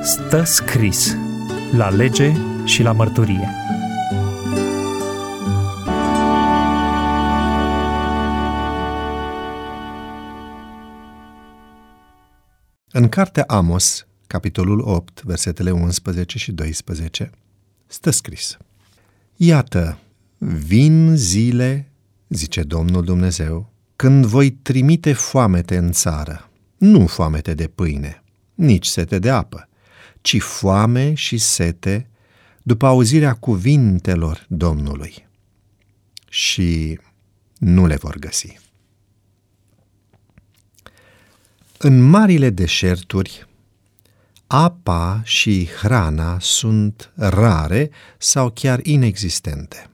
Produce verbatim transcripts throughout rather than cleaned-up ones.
Stă scris la lege și la mărturie. În cartea Amos, capitolul opt, versetele unsprezece și doisprezece, stă scris: Iată, vin zile, zice Domnul Dumnezeu, când voi trimite foamete în țară, nu foamete de pâine, nici sete de apă, ci foame și sete după auzirea cuvintelor Domnului. Și nu le vor găsi. În marile deșerturi, apa și hrana sunt rare sau chiar inexistente.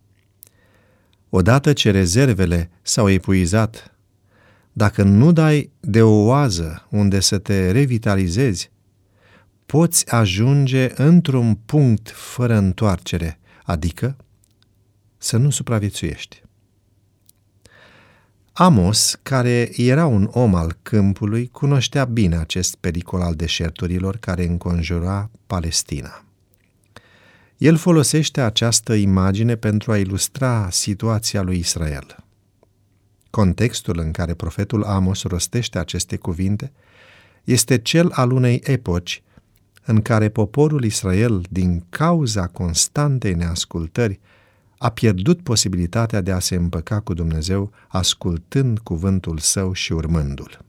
Odată ce rezervele s-au epuizat, dacă nu dai de o oază unde să te revitalizezi, poți ajunge într-un punct fără întoarcere, adică să nu supraviețuiești. Amos, care era un om al câmpului, cunoștea bine acest pericol al deșerturilor care înconjura Palestina. El folosește această imagine pentru a ilustra situația lui Israel. Contextul în care profetul Amos rostește aceste cuvinte este cel al unei epoci în care poporul Israel, din cauza constantei neascultări, a pierdut posibilitatea de a se împăca cu Dumnezeu, ascultând cuvântul său și urmându-l.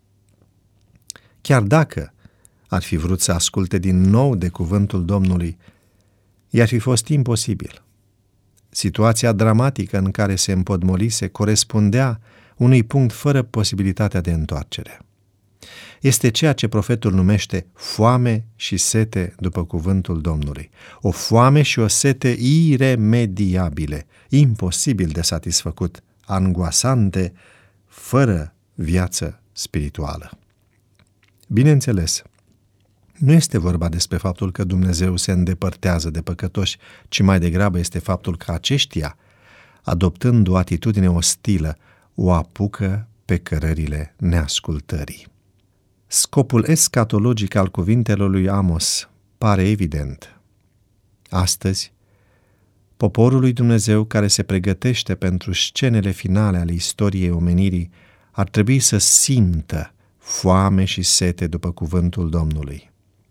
Chiar dacă ar fi vrut să asculte din nou de cuvântul Domnului, i-ar fi fost imposibil. Situația dramatică în care se împotmolise corespundea unui punct fără posibilitatea de întoarcere. Este ceea ce profetul numește foame și sete după cuvântul Domnului. O foame și o sete iremediabile, imposibil de satisfăcut, angoasante, fără viață spirituală. Bineînțeles, nu este vorba despre faptul că Dumnezeu se îndepărtează de păcătoși, ci mai degrabă este faptul că aceștia, adoptând o atitudine ostilă, o apucă pe cărările neascultării. Scopul escatologic al cuvintelor lui Amos pare evident. Astăzi, poporul lui Dumnezeu care se pregătește pentru scenele finale ale istoriei omenirii ar trebui să simtă foame și sete după cuvântul Domnului.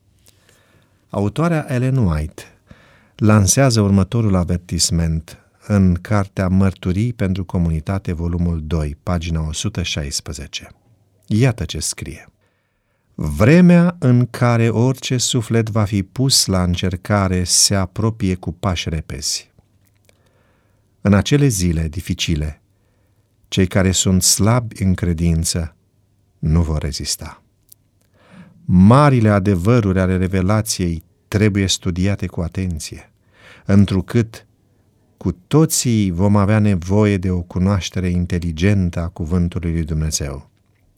Autoarea Ellen White lansează următorul avertisment în cartea Mărturii pentru Comunitate, volumul doi, pagina o sută șaisprezece. Iată ce scrie: Vremea în care orice suflet va fi pus la încercare se apropie cu pași repezi. În acele zile dificile, cei care sunt slabi în credință nu vor rezista. Marile adevăruri ale revelației trebuie studiate cu atenție, întrucât cu toții vom avea nevoie de o cunoaștere inteligentă a cuvântului lui Dumnezeu.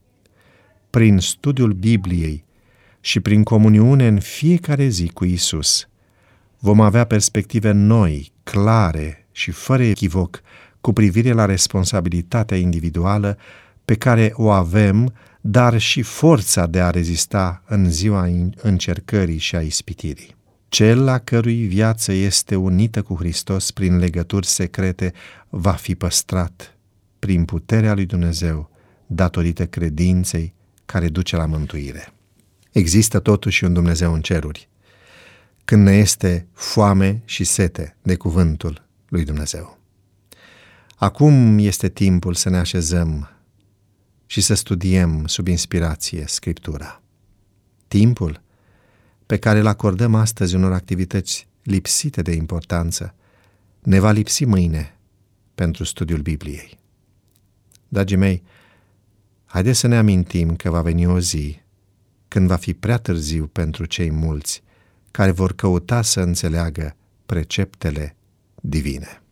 Prin studiul Bibliei și prin comuniune în fiecare zi cu Isus, vom avea perspective noi, clare și fără echivoc cu privire la responsabilitatea individuală pe care o avem, dar și forța de a rezista în ziua încercării și a ispitirii. Cel la cărui viață este unită cu Hristos prin legături secrete va fi păstrat prin puterea lui Dumnezeu, datorită credinței care duce la mântuire. Există totuși un Dumnezeu în ceruri, când ne este foame și sete de cuvântul lui Dumnezeu. Acum este timpul să ne așezăm și să studiem sub inspirație Scriptura. Timpul pe care îl acordăm astăzi unor activități lipsite de importanță ne va lipsi mâine pentru studiul Bibliei. Dragii mei, haideți să ne amintim că va veni o zi când va fi prea târziu pentru cei mulți care vor căuta să înțeleagă preceptele divine.